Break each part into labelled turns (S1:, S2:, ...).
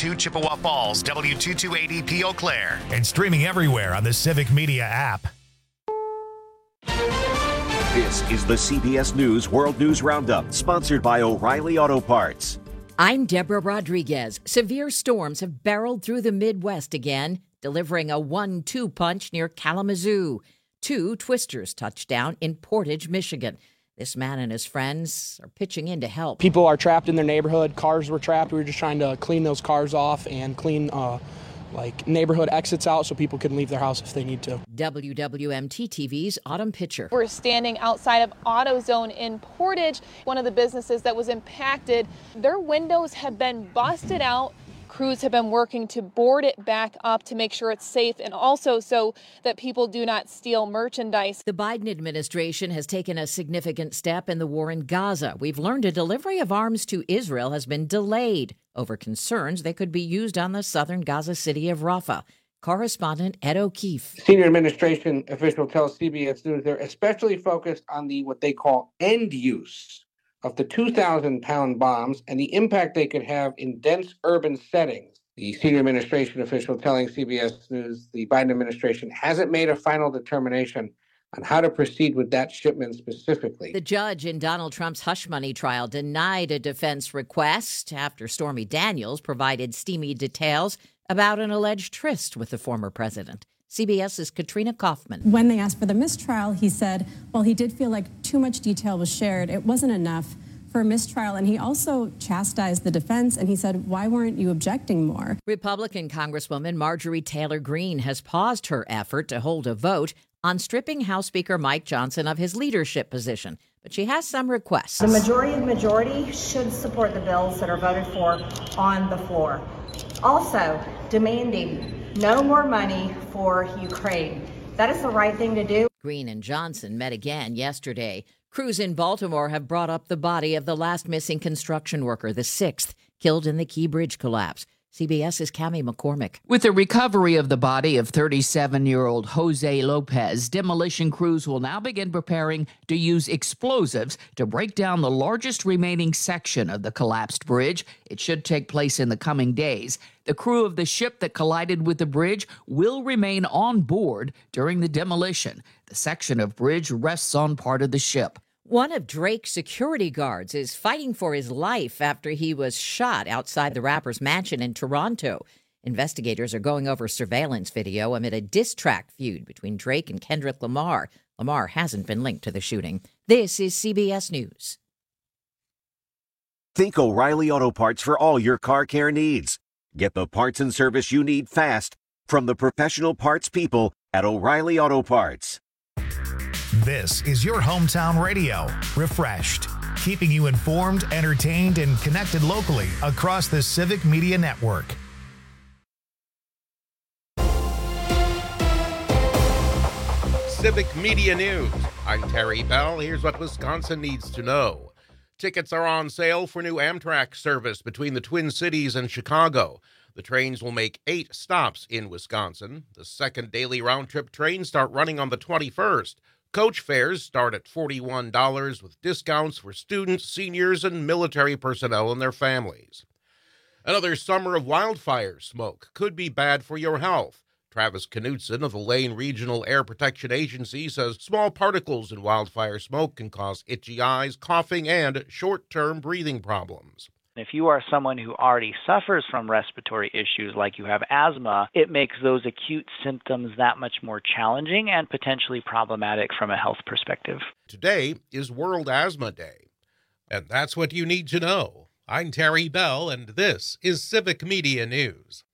S1: W2 Chippewa Falls, W228EP Eau Claire.
S2: And streaming everywhere on the Civic Media app.
S3: This is the CBS News World News Roundup, sponsored by O'Reilly Auto Parts.
S4: I'm Deborah Rodriguez. Severe storms have barreled through the Midwest again, delivering a 1-2 punch near Kalamazoo. 2 twisters touched down in Portage, Michigan. This man and his friends are pitching in to help.
S5: People are trapped in their neighborhood. Cars were trapped. We were just trying to clean those cars off and clean neighborhood exits out so people can leave their house if they need to.
S4: WWMT TV's Autumn Pitcher.
S6: We're standing outside of AutoZone in Portage, one of the businesses that was impacted. Their windows have been busted out. Crews have been working to board it back up to make sure it's safe and also so that people do not steal merchandise.
S4: The Biden administration has taken a significant step in the war in Gaza. We've learned a delivery of arms to Israel has been delayed over concerns they could be used on the southern Gaza city of Rafah. Correspondent Ed O'Keefe.
S7: Senior administration official tells CBS News they're especially focused on what they call end use of the 2,000-pound bombs and the impact they could have in dense urban settings. The senior administration official telling CBS News the Biden administration hasn't made a final determination on how to proceed with that shipment specifically.
S4: The judge in Donald Trump's hush money trial denied a defense request after Stormy Daniels provided steamy details about an alleged tryst with the former president. CBS's Katrina Kaufman.
S8: When they asked for the mistrial, he said, well, he did feel like too much detail was shared. It wasn't enough for a mistrial. And he also chastised the defense, and he said, why weren't you objecting more?
S4: Republican Congresswoman Marjorie Taylor Greene has paused her effort to hold a vote on stripping House Speaker Mike Johnson of his leadership position. But she has some requests.
S9: The majority should support the bills that are voted for on the floor. Also, demanding no more money for Ukraine. That is the right thing to do.
S4: Greene and Johnson met again yesterday. Crews in Baltimore have brought up the body of the last missing construction worker, the 6th, killed in the Key Bridge collapse. CBS's Cami McCormick.
S10: With the recovery of the body of 37-year-old Jose Lopez, demolition crews will now begin preparing to use explosives to break down the largest remaining section of the collapsed bridge. It should take place in the coming days. The crew of the ship that collided with the bridge will remain on board during the demolition. The section of bridge rests on part of the ship.
S4: One of Drake's security guards is fighting for his life after he was shot outside the rapper's mansion in Toronto. Investigators are going over surveillance video amid a diss track feud between Drake and Kendrick Lamar. Lamar hasn't been linked to the shooting. This is CBS News.
S3: Think O'Reilly Auto Parts for all your car care needs. Get the parts and service you need fast from the professional parts people at O'Reilly Auto Parts.
S2: This is your hometown radio, refreshed, keeping you informed, entertained, and connected locally across the Civic Media Network.
S11: Civic Media News. I'm Terry Bell. Here's what Wisconsin needs to know. Tickets are on sale for new Amtrak service between the Twin Cities and Chicago. The trains will make 8 stops in Wisconsin. The second daily round-trip trains start running on the 21st. Coach fares start at $41 with discounts for students, seniors, and military personnel and their families. Another summer of wildfire smoke could be bad for your health. Travis Knutson of the Lane Regional Air Protection Agency says small particles in wildfire smoke can cause itchy eyes, coughing, and short-term breathing problems.
S12: If you are someone who already suffers from respiratory issues like you have asthma, it makes those acute symptoms that much more challenging and potentially problematic from a health perspective.
S11: Today is World Asthma Day, and that's what you need to know. I'm Terry Bell, and this is Civic Media News.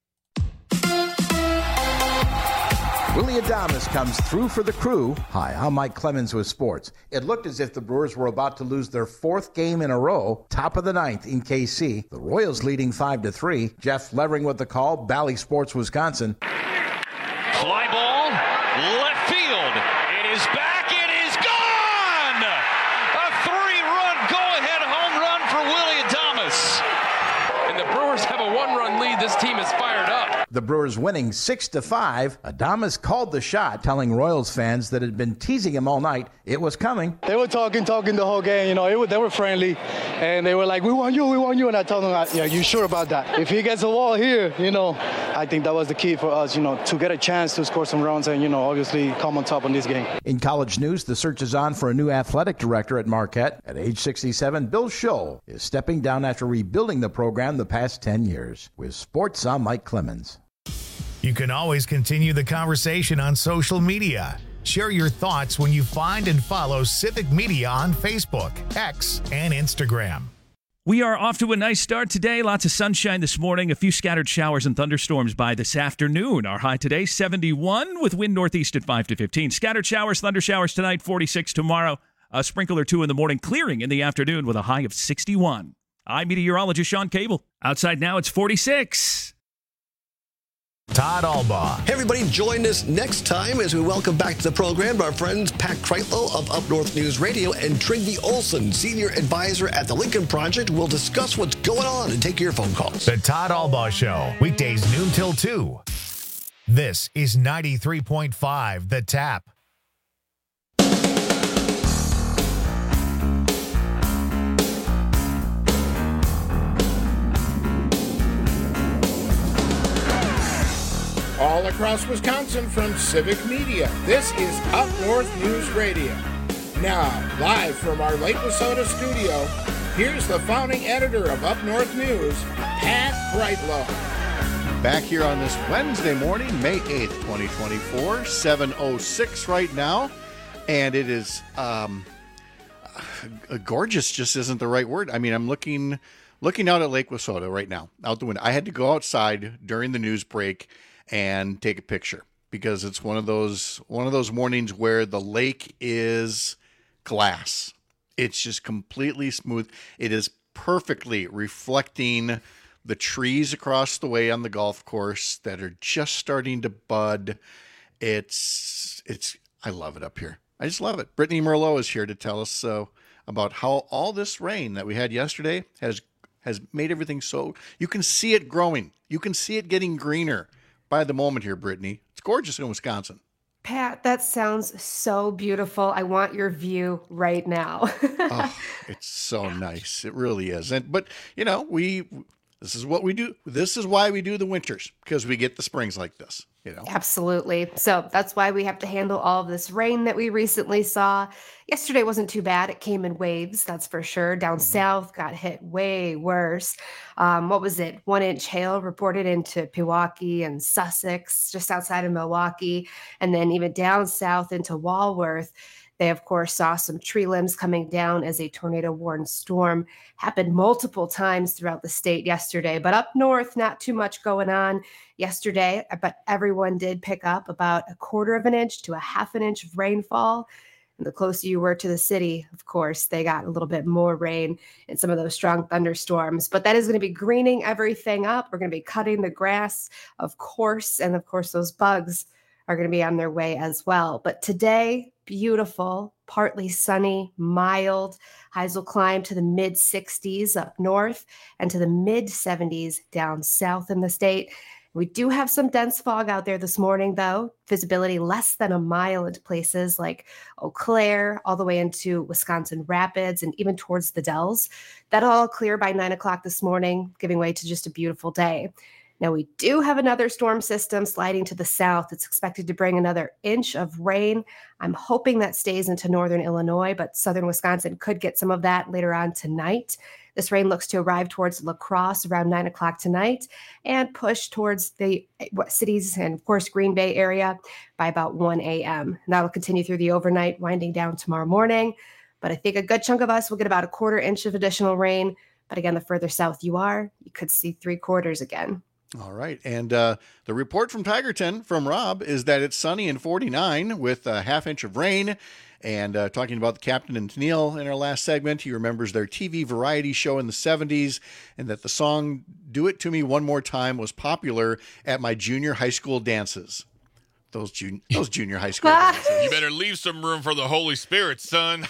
S13: Willie Adames comes through for the Crew. Hi, I'm Mike Clemens with sports. It looked as if the Brewers were about to lose their 4th game in a row, top of the 9th in KC. The Royals leading 5-3. Jeff Levering with the call, Bally Sports, Wisconsin.
S14: Fly ball, left field. It is back, it is gone! A 3-run go-ahead home run for Willie Adames. And the Brewers have a 1-run lead. This team is fired up.
S13: The Brewers winning 6-5. Adames called the shot, telling Royals fans that had been teasing him all night. It was coming.
S15: They were talking the whole game. They were friendly, and they were like, "We want you." And I told them, "Yeah, you sure about that? If he gets a wall here, I think that was the key for us, to get a chance to score some runs and, obviously come on top in this game."
S13: In college news, the search is on for a new athletic director at Marquette. At age 67, Bill Scholl is stepping down after rebuilding the program the past 10 years. With sports, I'm Mike Clemens.
S2: You can always continue the conversation on social media. Share your thoughts when you find and follow Civic Media on Facebook, X, and Instagram.
S16: We are off to a nice start today. Lots of sunshine this morning. A few scattered showers and thunderstorms by this afternoon. Our high today, 71, with wind northeast at 5 to 15. Scattered showers, thunder showers tonight, 46 tomorrow. A sprinkle or two in the morning, clearing in the afternoon with a high of 61. I'm meteorologist Sean Cable. Outside now, it's 46.
S2: Todd Albaugh.
S17: Hey, everybody, join us next time as we welcome back to the program our friends Pat Kreitlow of Up North News Radio and Trygve Olson, Senior Advisor at the Lincoln Project. We'll discuss what's going on and take your phone calls.
S2: The Todd Albaugh Show, weekdays noon till 2. This is 93.5 The Tap.
S18: All across Wisconsin from Civic Media, this is Up North News Radio. Now, live from our Lake Wissota studio, here's the founding editor of Up North News, Pat Kreitlow.
S19: Back here on this Wednesday morning, May 8th, 2024, 7:06 right now, and it is gorgeous just isn't the right word. I mean, I'm looking out at Lake Wissota right now, out the window. I had to go outside during the news break and take a picture because it's one of those mornings where the lake is glass. It's just completely smooth. It is perfectly reflecting the trees across the way on the golf course that are just starting to bud. I love it up here. I just love it. Brittany Merlot is here to tell us about how all this rain that we had yesterday has made everything so you can see it growing. You can see it getting greener by the moment here, Brittany. It's gorgeous in Wisconsin.
S20: Pat, that sounds so beautiful. I want your view right now.
S19: Oh, it's so nice. It really is. But this is what we do. This is why we do the winters, because we get the springs like this.
S20: Absolutely. So that's why we have to handle all of this rain that we recently saw. Yesterday wasn't too bad. It came in waves, that's for sure. Down south got hit way worse. What was it? 1-inch hail reported into Pewaukee and Sussex, just outside of Milwaukee. And then even down south into Walworth. They, of course, saw some tree limbs coming down as a tornado-warned storm happened multiple times throughout the state yesterday. But up north, not too much going on yesterday, but everyone did pick up about 1/4 of an inch to 1/2 an inch of rainfall. And the closer you were to the city, of course, they got a little bit more rain and some of those strong thunderstorms. But that is going to be greening everything up. We're going to be cutting the grass, of course, and of course, those bugs are going to be on their way as well. But today, beautiful, partly sunny, mild. Highs will climb to the mid-60s up north and to the mid-70s down south in the state. We do have some dense fog out there this morning, though. Visibility less than a mile into places like Eau Claire, all the way into Wisconsin Rapids, and even towards the Dells. That'll all clear by 9 o'clock this morning, giving way to just a beautiful day. Now, we do have another storm system sliding to the south. It's expected to bring another inch of rain. I'm hoping that stays into northern Illinois, but southern Wisconsin could get some of that later on tonight. This rain looks to arrive towards La Crosse around 9 o'clock tonight and push towards the cities and, of course, Green Bay area by about 1 a.m. And that'll continue through the overnight, winding down tomorrow morning. But I think a good chunk of us will get about 1/4 inch of additional rain. But again, the further south you are, you could see 3/4 again.
S19: All right. And the report from Tigerton from Rob is that it's sunny and 49 with a 1/2 inch of rain. And talking about the Captain and Tennille in our last segment, he remembers their TV variety show in the 70s and that the song Do It To Me One More Time was popular at my junior high school dances. Those junior high school dances.
S21: You better leave some room for the Holy Spirit, son.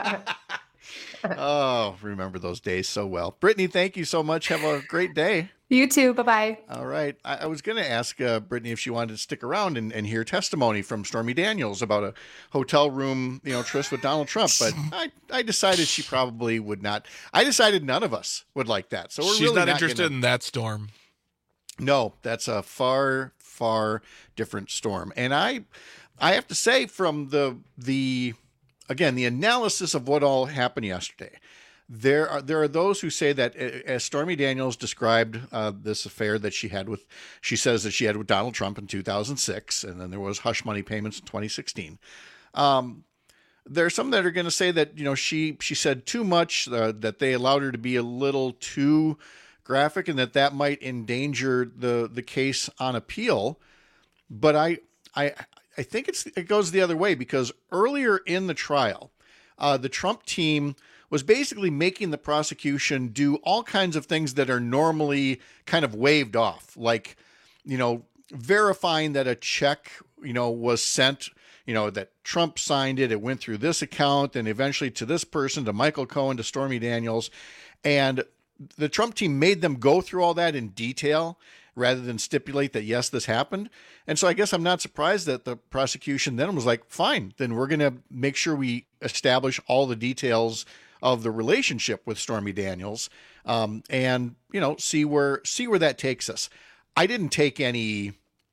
S19: Oh, remember those days so well. Brittany, thank you so much. Have a great day.
S20: You too. Bye-bye.
S19: All right. I was going to ask Brittany if she wanted to stick around and hear testimony from Stormy Daniels about a hotel room, tryst with Donald Trump. But I decided she probably would not. I decided none of us would like that. So
S21: she's
S19: really
S21: not interested in that storm.
S19: No, that's a far, far different storm. And I have to say, from the analysis of what all happened yesterday, there are those who say that, as Stormy Daniels described this affair that she says that she had with Donald Trump in 2006, and then there was hush money payments in 2016. There are some that are going to say that she said too much, that they allowed her to be a little too graphic, and that might endanger the case on appeal. But I think it goes the other way, because earlier in the trial, the Trump team was basically making the prosecution do all kinds of things that are normally kind of waved off, like, verifying that a check, was sent, that Trump signed it, it went through this account, and eventually to this person, to Michael Cohen, to Stormy Daniels. And the Trump team made them go through all that in detail rather than stipulate that, yes, this happened. And so I guess I'm not surprised that the prosecution then was like, fine, then we're going to make sure we establish all the details of the relationship with Stormy Daniels, and see where that takes us. I didn't take any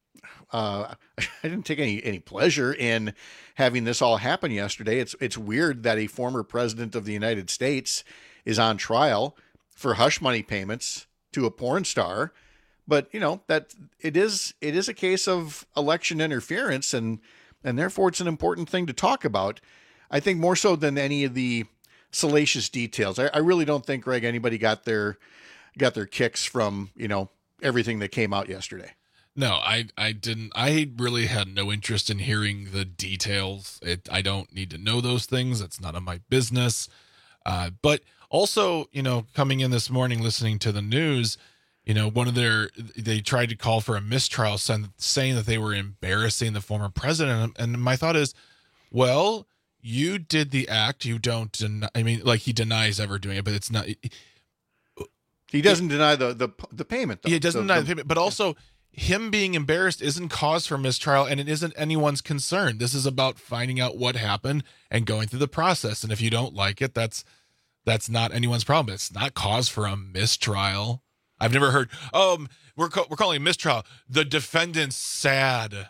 S19: pleasure in having this all happen yesterday. It's weird that a former president of the United States is on trial for hush money payments to a porn star, but that it is a case of election interference, and therefore it's an important thing to talk about. I think more so than any of the salacious details. I really don't think, Greg, anybody got their kicks from, everything that came out yesterday.
S21: No, I didn't. I really had no interest in hearing the details. I don't need to know those things. That's none of my business. But also, coming in this morning, listening to the news, they tried to call for a mistrial, saying that they were embarrassing the former president. And my thought is, well, you did the act. You don't deny. I mean, like, he denies ever doing it, but it's not.
S19: He doesn't deny the payment, though.
S21: He doesn't deny the payment, but also him being embarrassed isn't cause for mistrial, and it isn't anyone's concern. This is about finding out what happened and going through the process. And if you don't like it, that's not anyone's problem. It's not cause for a mistrial. I've never heard, we're calling it mistrial. The defendant's sad.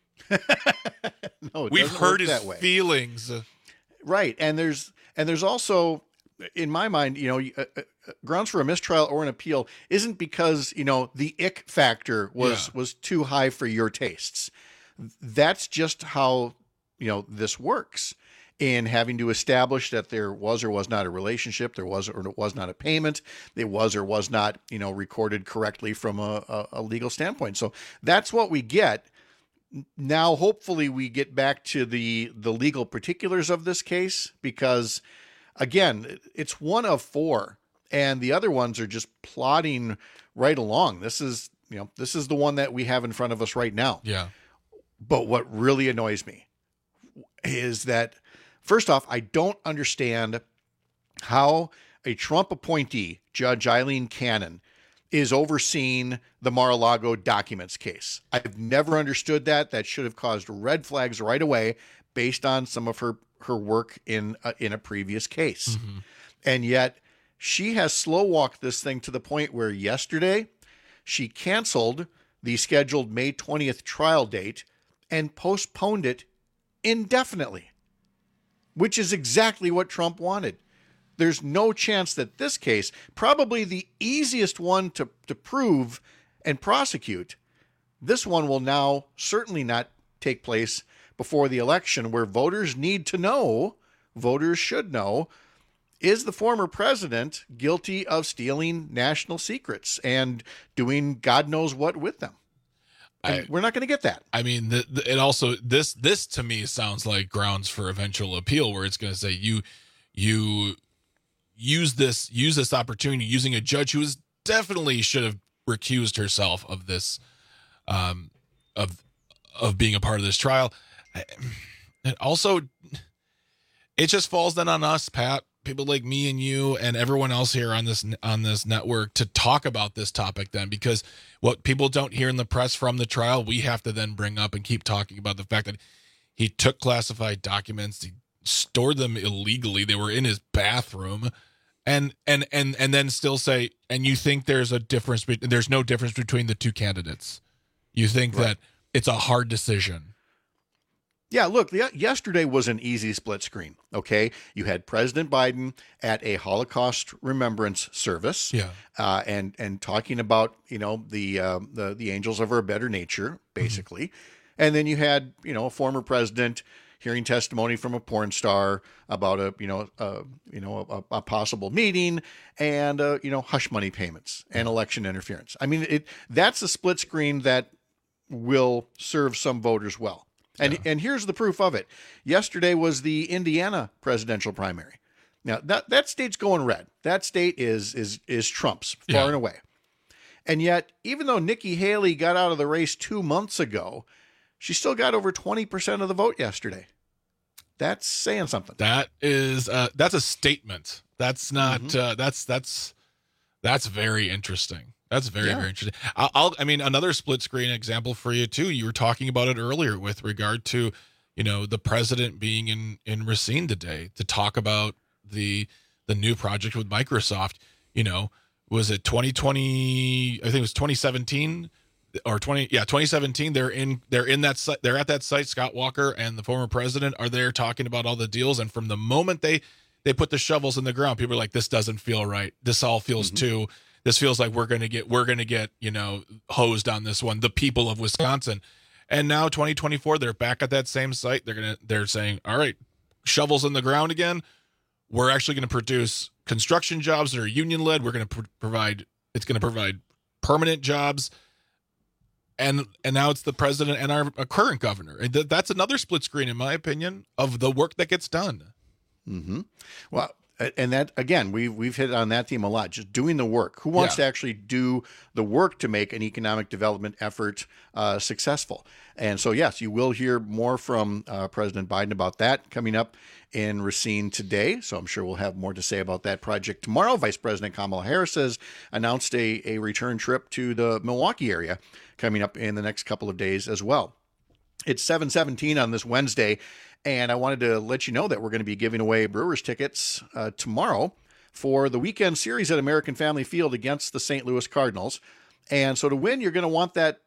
S19: No,
S21: we've hurt his feelings.
S19: Right. And there's also, in my mind, grounds for a mistrial or an appeal isn't because, the ick factor was too high for your tastes. That's just how, this works in having to establish that there was or was not a relationship, there was or was not a payment, it was or was not, recorded correctly from a legal standpoint. So that's what we get. Now, hopefully we get back to the legal particulars of this case, because again, it's one of four and the other ones are just plodding right along. This is the one that we have in front of us right now.
S21: Yeah.
S19: But what really annoys me is that, first off, I don't understand how a Trump appointee, Judge Eileen Cannon, is overseeing the Mar-a-Lago documents case. I've never understood that. That should have caused red flags right away based on some of her work in a previous case. Mm-hmm. And yet she has slow walked this thing to the point where yesterday she canceled the scheduled May 20th trial date and postponed it indefinitely, which is exactly what Trump wanted. There's no chance that this case, probably the easiest one to prove and prosecute, this one will now certainly not take place before the election, where voters need to know, voters should know, is the former president guilty of stealing national secrets and doing God knows what with them? We're not going to get that.
S21: I mean, it also, this to me sounds like grounds for eventual appeal, where it's going to say you use this opportunity, using a judge who definitely should have recused herself of this, of being a part of this trial. And also, it just falls then on us, Pat, people like me and you and everyone else here on this network to talk about this topic then, because what people don't hear in the press from the trial, we have to then bring up and keep talking about the fact that he took classified documents, he stored them illegally, they were in his bathroom, and then still say, and you think there's no difference between the two candidates. You think that it's a hard decision.
S19: Yeah, look, yesterday was an easy split screen, okay? You had President Biden at a Holocaust remembrance service, and talking about, the angels of our better nature, basically. Mm-hmm. And then you had, a former president hearing testimony from a porn star about a possible meeting and, hush money payments and election interference. I mean, that's a split screen that will serve some voters well. And here's the proof of it. Yesterday was the Indiana presidential primary. Now that state's going red. That state is Trump's far and away. And yet, even though Nikki Haley got out of the race 2 months ago, she still got over 20% of the vote yesterday. That's saying something.
S21: That is that's a statement. That's not that's very interesting. That's very interesting. Another split screen example for you too. You were talking about it earlier with regard to, the president being in Racine today to talk about the new project with Microsoft. Was it 2020? I think it was 2017 or 2017. They're in that site. They're at that site. Scott Walker and the former president are there talking about all the deals. And from the moment they put the shovels in the ground, people are like, this doesn't feel right. This all feels too. This feels like we're gonna get hosed on this one. The people of Wisconsin, and now 2024, they're back at that same site. They're saying, all right, shovels in the ground again. We're actually going to produce construction jobs that are union led. We're going to provide. It's going to provide permanent jobs. And now it's the president and our current governor. And that's another split screen, in my opinion, of the work that gets done.
S19: Mm-hmm. Well. And that, again, we've hit on that theme a lot, just doing the work. Who wants to actually do the work to make an economic development effort successful? And so, yes, you will hear more from President Biden about that coming up in Racine today. So I'm sure we'll have more to say about that project tomorrow. Vice President Kamala Harris has announced a return trip to the Milwaukee area coming up in the next couple of days as well. It's 7:17 on this Wednesday. And I wanted to let you know that we're going to be giving away Brewers tickets tomorrow for the weekend series at American Family Field against the St. Louis Cardinals. And so to win, you're going to want that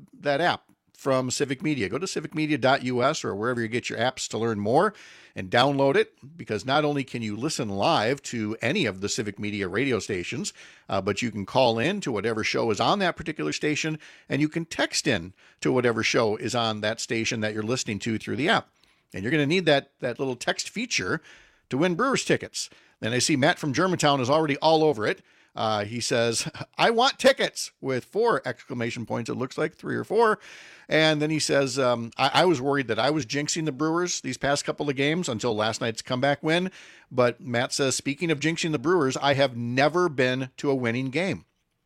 S19: app from Civic Media. Go to civicmedia.us or wherever you get your apps to learn more and download it, because not only can you listen live to any of the Civic Media radio stations, but you can call in to whatever show is on that particular station, and you can text in to whatever show is on that station that you're listening to through the app. And you're going to need that little text feature to win Brewers tickets. And I see Matt from Germantown is already all over it. He says, I want tickets, with 4 exclamation points. It looks like 3 or 4. And then he says, I was worried that I was jinxing the Brewers these past couple of games until last night's comeback win. But Matt says, speaking of jinxing the Brewers, I have never been to a winning game.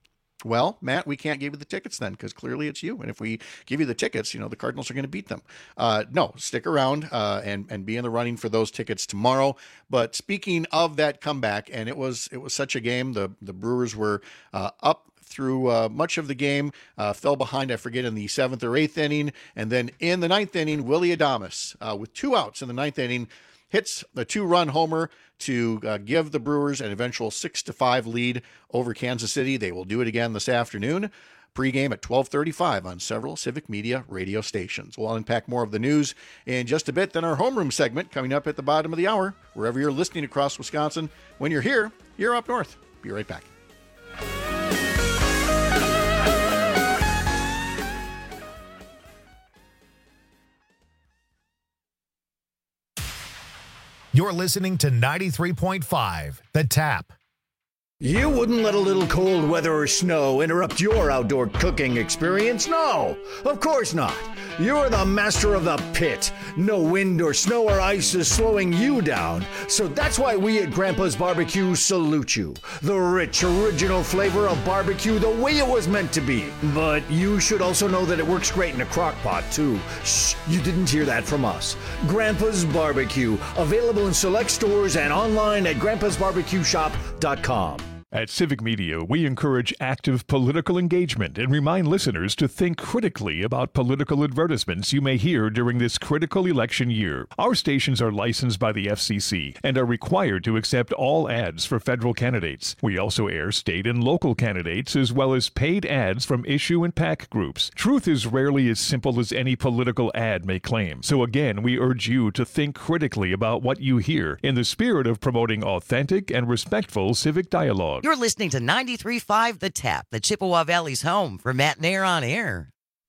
S19: Well, Matt, we can't give you the tickets then, because clearly it's you. And if we give you the tickets, the Cardinals are going to beat them. No, stick around and be in the running for those tickets tomorrow. But speaking of that comeback, and it was such a game. The Brewers were up through much of the game, fell behind, I forget, in the 7th or 8th inning. And then in the 9th inning, Willy Adames, with 2 outs in the 9th inning, hits a 2-run homer to give the Brewers an eventual 6-5 lead over Kansas City. They will do it again this afternoon. Pre-game at 12:35 on several Civic Media radio stations. We'll unpack more of the news in just a bit. Then our homeroom segment coming up at the bottom of the hour. Wherever you're listening across Wisconsin, when you're here, you're up north. Be right back.
S2: You're listening to 93.5, The Tap.
S1: You wouldn't let a little cold weather or snow interrupt your outdoor cooking experience? No, of course not. You're the master of the pit. No wind or snow or ice is slowing you down. So that's why we at Grandpa's Barbecue salute you. The rich, original flavor of barbecue the way it was meant to be. But you should also know that it works great in a crock pot, too. Shh, you didn't hear that from us. Grandpa's Barbecue, available in select stores and online at grandpasbarbecueshop.com.
S5: At Civic Media, we encourage active political engagement and remind listeners to think critically about political advertisements you may hear during this critical election year. Our stations are licensed by the FCC and are required to accept all ads for federal candidates. We also air state and local candidates as well as paid ads from issue and PAC groups. Truth is rarely as simple as any political ad may claim. So again, we urge you to think critically about what you hear in the spirit of promoting authentic and respectful civic dialogue.
S22: You're listening to 93.5 The Tap, the Chippewa Valley's home for Matt Nair on Air.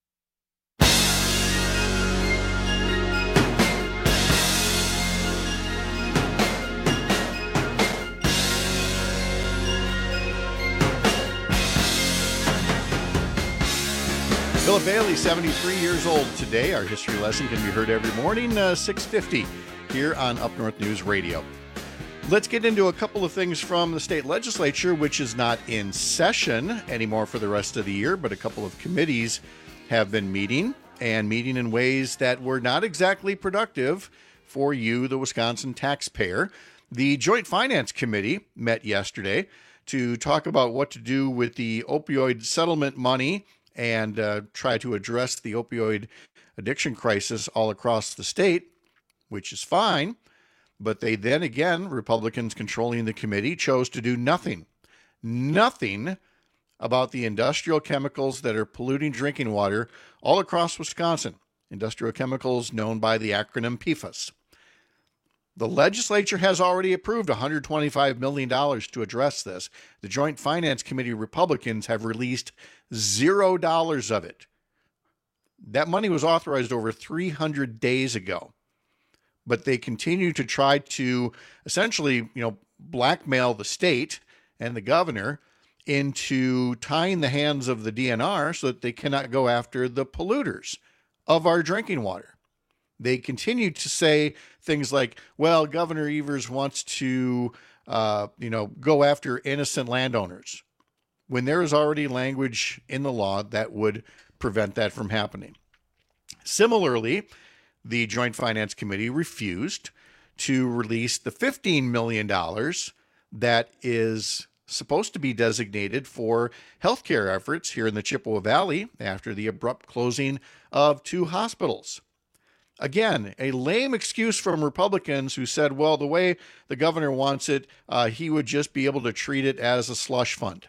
S19: Philip Bailey, 73 years old today. Our history lesson can be heard every morning, 6:50 here on Up North News Radio. Let's get into a couple of things from the state legislature, which is not in session anymore for the rest of the year, but a couple of committees have been meeting in ways that were not exactly productive for you, the Wisconsin taxpayer. The Joint Finance Committee met yesterday to talk about what to do with the opioid settlement money and try to address the opioid addiction crisis all across the state, which is fine. But they then again, Republicans controlling the committee, chose to do nothing about the industrial chemicals that are polluting drinking water all across Wisconsin. Industrial chemicals known by the acronym PFAS. The legislature has already approved $125 million to address this. The Joint Finance Committee Republicans have released $0 of it. That money was authorized over 300 days ago. But they continue to try to essentially, blackmail the state and the governor into tying the hands of the DNR so that they cannot go after the polluters of our drinking water. They continue to say things like, well, Governor Evers wants to, go after innocent landowners, when there is already language in the law that would prevent that from happening. Similarly, the Joint Finance Committee refused to release the $15 million that is supposed to be designated for healthcare efforts here in the Chippewa Valley after the abrupt closing of 2 hospitals. Again, a lame excuse from Republicans who said, well, the way the governor wants it, he would just be able to treat it as a slush fund.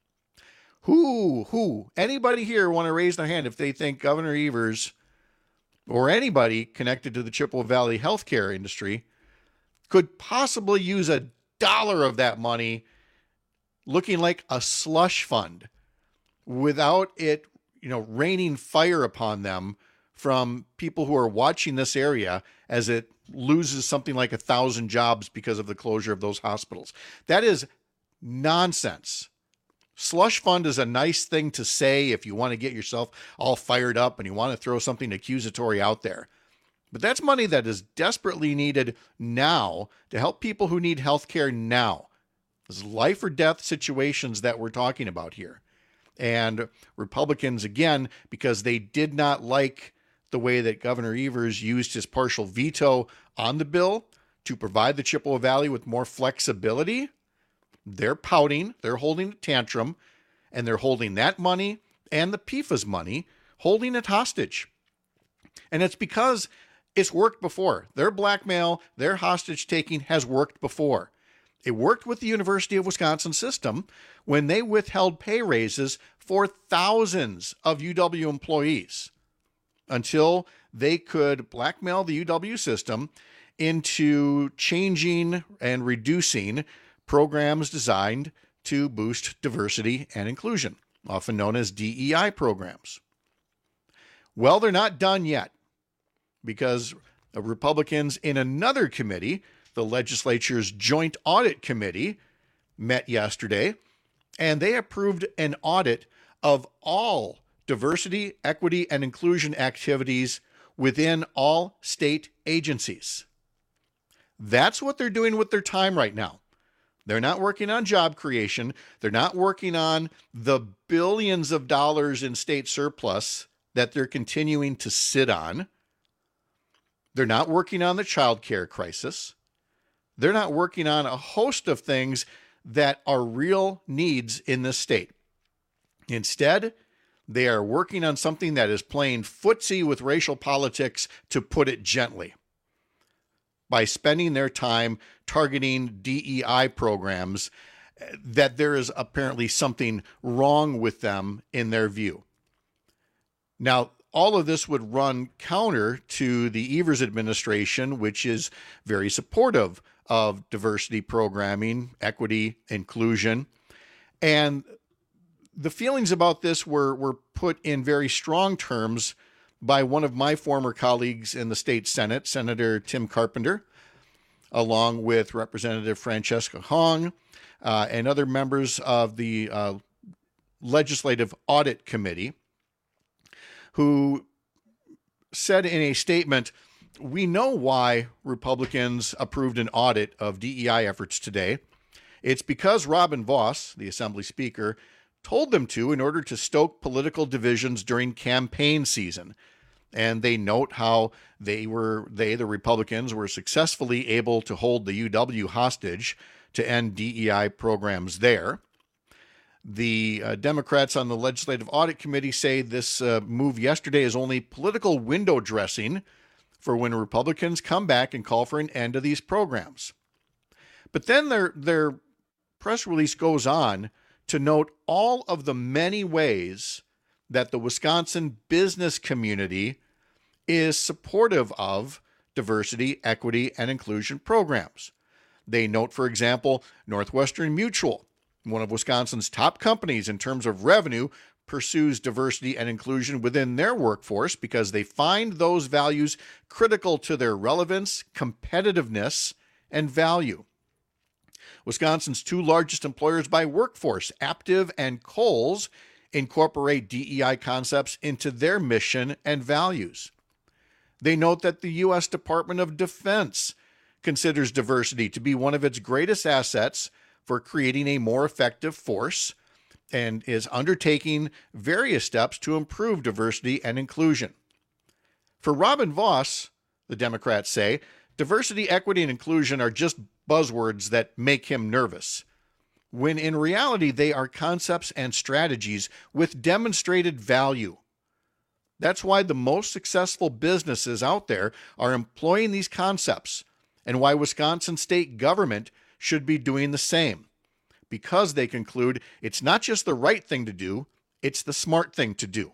S19: Anybody here want to raise their hand if they think Governor Evers or anybody connected to the Chippewa Valley healthcare industry could possibly use $1 of that money looking like a slush fund without it, raining fire upon them from people who are watching this area as it loses something like 1,000 jobs because of the closure of those hospitals. That is nonsense. Slush fund is a nice thing to say if you want to get yourself all fired up and you want to throw something accusatory out there. But that's money that is desperately needed now to help people who need health care now. This is life or death situations that we're talking about here. And Republicans, again, because they did not like the way that Governor Evers used his partial veto on the bill to provide the Chippewa Valley with more flexibility, they're pouting, they're holding a tantrum, and they're holding that money and the PFAS money, holding it hostage. And it's because it's worked before. Their blackmail, their hostage taking has worked before. It worked with the University of Wisconsin system when they withheld pay raises for thousands of UW employees until they could blackmail the UW system into changing and reducing programs designed to boost diversity and inclusion, often known as DEI programs. Well, they're not done yet because Republicans in another committee, the legislature's Joint Audit Committee, met yesterday, and they approved an audit of all diversity, equity, and inclusion activities within all state agencies. That's what they're doing with their time right now. They're not working on job creation. They're not working on the billions of dollars in state surplus that they're continuing to sit on. They're not working on the child care crisis. They're not working on a host of things that are real needs in this state. Instead, they are working on something that is playing footsie with racial politics, to put it gently, by spending their time targeting DEI programs that there is apparently something wrong with them in their view. Now, all of this would run counter to the Evers administration, which is very supportive of diversity programming, equity, inclusion. And the feelings about this were put in very strong terms by one of my former colleagues in the state Senate, Senator Tim Carpenter, along with Representative Francesca Hong and other members of the Legislative Audit Committee, who said in a statement, "We know why Republicans approved an audit of DEI efforts today. It's because Robin Vos, the Assembly Speaker, told them to in order to stoke political divisions during campaign season." And they note how the Republicans, were successfully able to hold the UW hostage to end DEI programs there. The Democrats on the Legislative Audit Committee say this move yesterday is only political window dressing for when Republicans come back and call for an end to these programs. But then their press release goes on to note all of the many ways that the Wisconsin business community is supportive of diversity, equity, and inclusion programs. They note, for example, Northwestern Mutual, one of Wisconsin's top companies in terms of revenue, pursues diversity and inclusion within their workforce because they find those values critical to their relevance, competitiveness, and value. Wisconsin's two largest employers by workforce, Aptiv and Kohl's, incorporate DEI concepts into their mission and values. They note that the U.S. Department of Defense considers diversity to be one of its greatest assets for creating a more effective force and is undertaking various steps to improve diversity and inclusion. For Robin Vos, the Democrats say, diversity, equity, and inclusion are just buzzwords that make him nervous, when in reality they are concepts and strategies with demonstrated value. That's why the most successful businesses out there are employing these concepts, and why Wisconsin state government should be doing the same, because they conclude it's not just the right thing to do, it's the smart thing to do.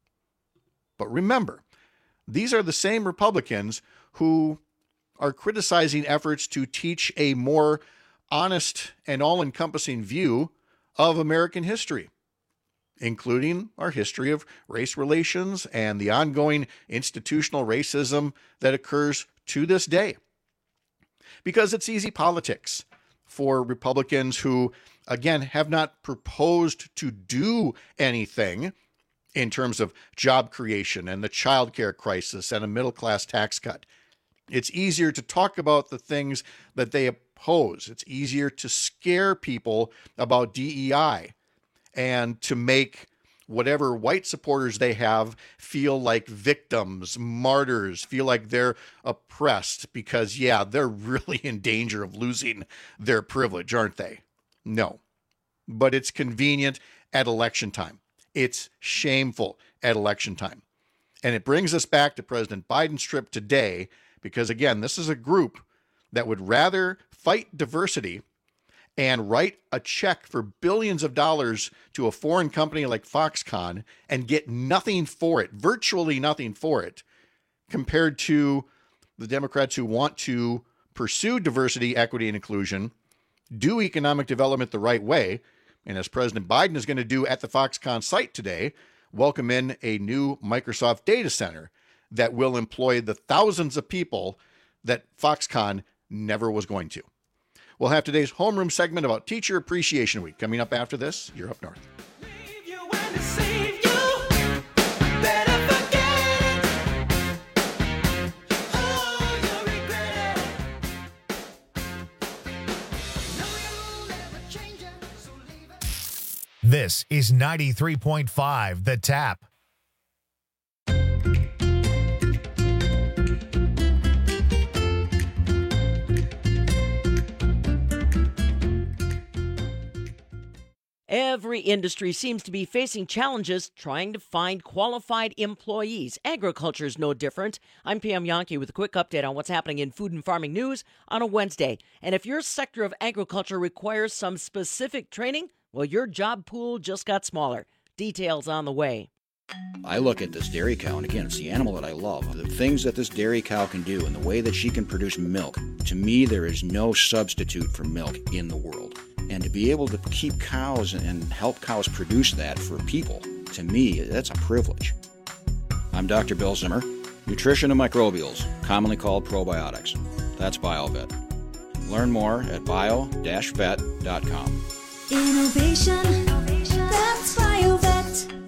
S19: But remember, these are the same Republicans who are criticizing efforts to teach a more honest and all-encompassing view of American history, including our history of race relations and the ongoing institutional racism that occurs to this day. Because it's easy politics for Republicans who, again, have not proposed to do anything in terms of job creation and the child care crisis and a middle-class tax cut. It's easier to talk about the things that they oppose. It's easier to scare people about DEI and to make whatever white supporters they have feel like victims, martyrs, feel like they're oppressed because, yeah, they're really in danger of losing their privilege, aren't they? No. But it's convenient at election time. It's shameful at election time. And it brings us back to President Biden's trip today because, again, this is a group that would rather fight diversity and write a check for billions of dollars to a foreign company like Foxconn and get nothing for it, virtually nothing for it, compared to the Democrats who want to pursue diversity, equity, and inclusion, do economic development the right way, and as President Biden is going to do at the Foxconn site today, welcome in a new Microsoft data center that will employ the thousands of people that Foxconn never was going to. We'll have today's homeroom segment about Teacher Appreciation Week coming up after this. You're Up North.
S2: This is 93.5 The Tap.
S6: Every industry seems to be facing challenges trying to find qualified employees. Agriculture is no different. I'm Pam Yankee with a quick update on what's happening in food and farming news on a Wednesday. And if your sector of agriculture requires some specific training, well, your job pool just got smaller. Details on the way.
S7: I look at this dairy cow, and again, it's the animal that I love. The things that this dairy cow can do and the way that she can produce milk, to me, there is no substitute for milk in the world. And to be able to keep cows and help cows produce that for people, to me, that's a privilege. I'm Dr. Bill Zimmer, nutrition and microbials, commonly called probiotics. That's BioVet. Learn more at bio-vet.com.
S23: Innovation, that's BioVet.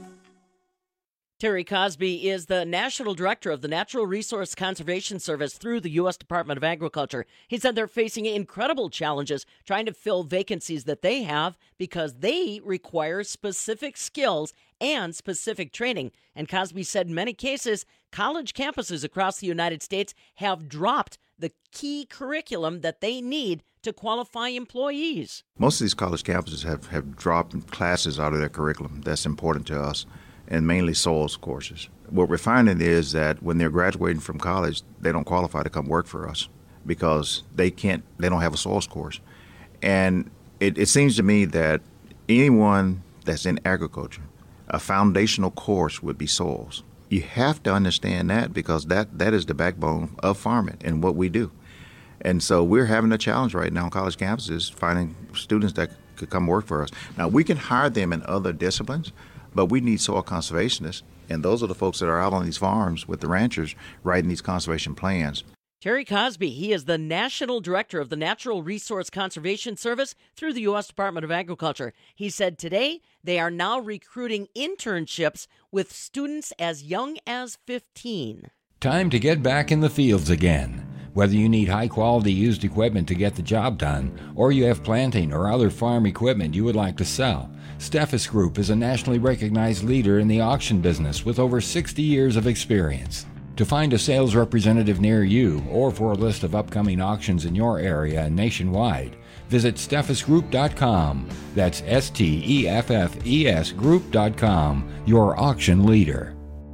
S6: Terry Cosby is the National Director of the Natural Resource Conservation Service through the U.S. Department of Agriculture. He said they're facing incredible challenges trying to fill vacancies that they have because they require specific skills and specific training. And Cosby said in many cases, college campuses across the United States have dropped the key curriculum that they need to qualify employees.
S24: Most of these college campuses have dropped classes out of their curriculum that's important to us, and mainly soils courses. What we're finding is that when they're graduating from college, they don't qualify to come work for us because they don't have a soils course. And it seems to me that anyone that's in agriculture, a foundational course would be soils. You have to understand that because that is the backbone of farming and what we do. And so we're having a challenge right now on college campuses finding students that could come work for us. Now, we can hire them in other disciplines, but we need soil conservationists, and those are the folks that are out on these farms with the ranchers writing these conservation plans.
S6: Terry Cosby, he is the National Director of the Natural Resource Conservation Service through the U.S. Department of Agriculture. He said today they are now recruiting internships with students as young as 15.
S25: Time to get back in the fields again. Whether you need high-quality used equipment to get the job done, or you have planting or other farm equipment you would like to sell, Steffes Group is a nationally recognized leader in the auction business with over 60 years of experience. To find a sales representative near you or for a list of upcoming auctions in your area and nationwide, visit steffesgroup.com. That's STEFFES group.com, your auction leader.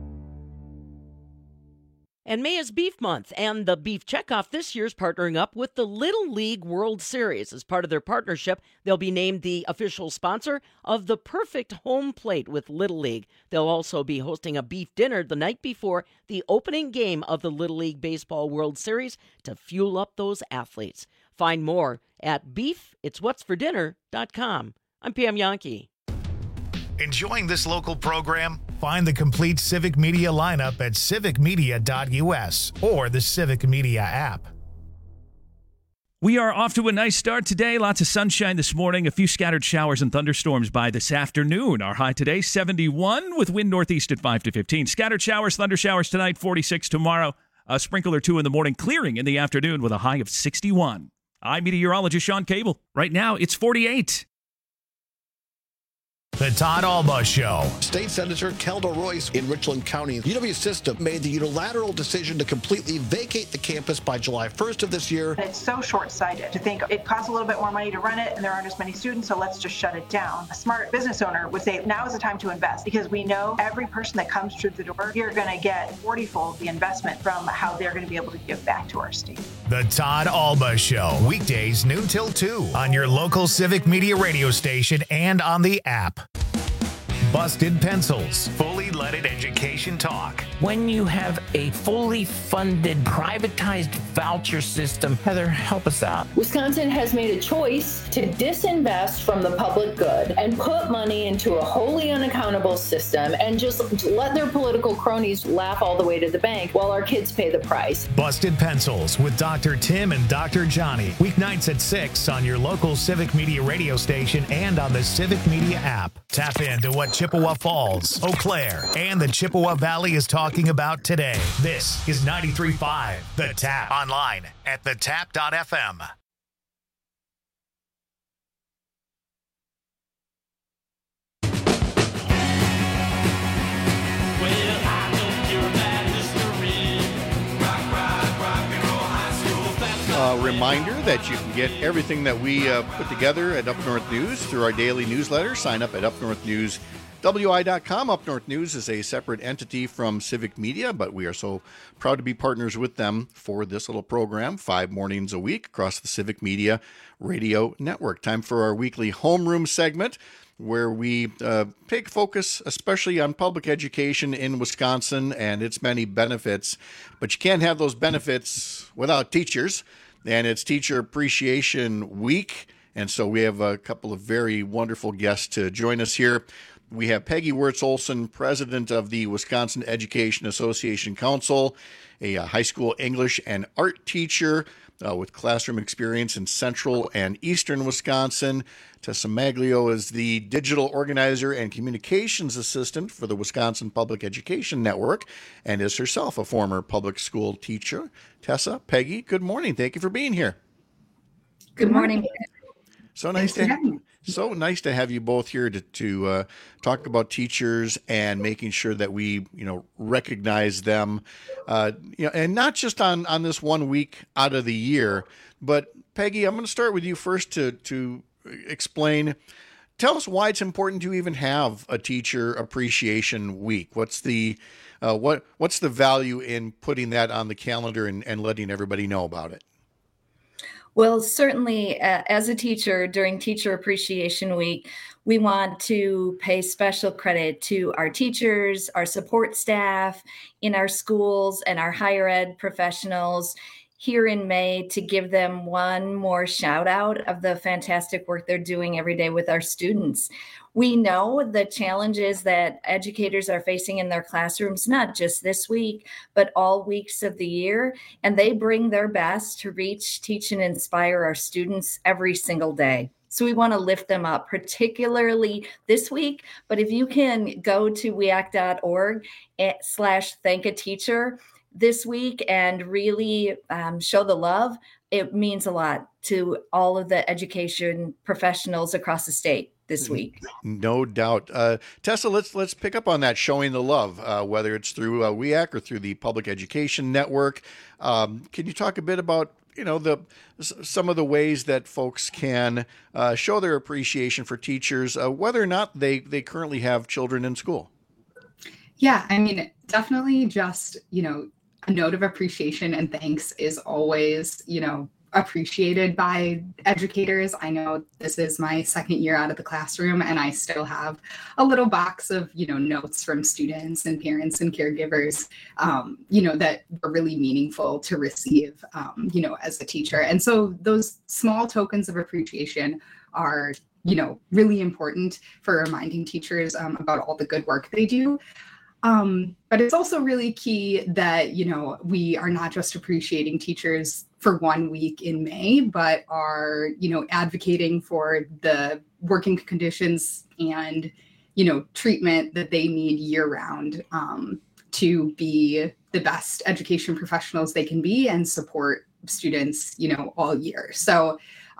S6: And May is Beef Month, and the Beef Checkoff this year is partnering up with the Little League World Series. As part of their partnership, they'll be named the official sponsor of the Perfect Home Plate with Little League. They'll also be hosting a beef dinner the night before the opening game of the Little League Baseball World Series to fuel up those athletes. Find more at beefitswhatsfordinner.com. I'm Pam Yankee.
S2: Enjoying this local program? Find the complete Civic Media lineup at civicmedia.us or the Civic Media app.
S16: We are off to a nice start today. Lots of sunshine this morning. A few scattered showers and thunderstorms by this afternoon. Our high today, 71 with wind northeast at 5 to 15. Scattered showers, thunder showers tonight, 46 tomorrow. A sprinkle or two in the morning, clearing in the afternoon with a high of 61. I'm meteorologist Sean Cable. Right now, it's 48.
S2: The Todd Alba Show.
S17: State Senator Kelda Royce in Richland County. UW System made the unilateral decision to completely vacate the campus by July 1st of this year.
S26: It's so short-sighted to think it costs a little bit more money to run it and there aren't as many students, so let's just shut it down. A smart business owner would say now is the time to invest because we know every person that comes through the door, you're going to get 40-fold the investment from how they're going to be able to give back to our state.
S2: The Todd Alba Show. Weekdays noon till 2 on your local Civic Media radio station and on the app. Busted Pencils. Fully leaded education talk.
S27: When you have a fully funded, privatized voucher system, Heather, help us out.
S28: Wisconsin has made a choice to disinvest from the public good and put money into a wholly unaccountable system and just let their political cronies laugh all the way to the bank while our kids pay the price.
S2: Busted Pencils with Dr. Tim and Dr. Johnny. Weeknights at 6 on your local Civic Media radio station and on the Civic Media app. Tap into what Chippewa Falls, Eau Claire, and the Chippewa Valley is talking about today. This is 93.5 The Tap. Online at thetap.fm.
S19: Reminder that you can get everything that we put together at Up North News through our daily newsletter. Sign up at upnorthnewswi.com. Up North News is a separate entity from Civic Media, but we are so proud to be partners with them for this little program, 5 mornings a week across the Civic Media Radio Network. Time for our weekly homeroom segment, where we take focus especially on public education in Wisconsin and its many benefits. But you can't have those benefits without teachers, and it's Teacher Appreciation Week. And so we have a couple of very wonderful guests to join us here. We have Peggy Wirtz-Olson, president of the Wisconsin Education Association Council, a high school English and art teacher with classroom experience in central and eastern Wisconsin. Tessa Maglio is the digital organizer and communications assistant for the Wisconsin Public Education Network and is herself a former public school teacher. Tessa, Peggy, good morning. Thank you for being here.
S3: Good morning.
S19: So nice to have you both here to talk about teachers and making sure that we recognize them, and not just on this 1 week out of the year. But Peggy, I'm going to start with you first to explain. Tell us why it's important to even have a Teacher Appreciation Week. What's the value in putting that on the calendar and letting everybody know about it?
S3: Well, certainly as a teacher during Teacher Appreciation Week, we want to pay special credit to our teachers, our support staff in our schools, and our higher ed professionals here in May to give them one more shout out of the fantastic work they're doing every day with our students. We know the challenges that educators are facing in their classrooms, not just this week, but all weeks of the year. And they bring their best to reach, teach, and inspire our students every single day. So we want to lift them up, particularly this week. But if you can go to weact.org/thank-a-teacher this week and really show the love, it means a lot to all of the education professionals across the state this week.
S19: No doubt. Tessa, let's pick up on that, showing the love, whether it's through WEAC or through the Public Education Network. Can you talk a bit about some of the ways that folks can show their appreciation for teachers, whether or not they currently have children in school?
S4: Yeah, I mean, definitely just, a note of appreciation and thanks is always, appreciated by educators. I know this is my second year out of the classroom and I still have a little box of, notes from students and parents and caregivers, that were really meaningful to receive, as a teacher. And so those small tokens of appreciation are, really important for reminding teachers about all the good work they do. But it's also really key that, we are not just appreciating teachers for 1 week in May, but are, advocating for the working conditions and, treatment that they need year round to be the best education professionals they can be and support students, all year. So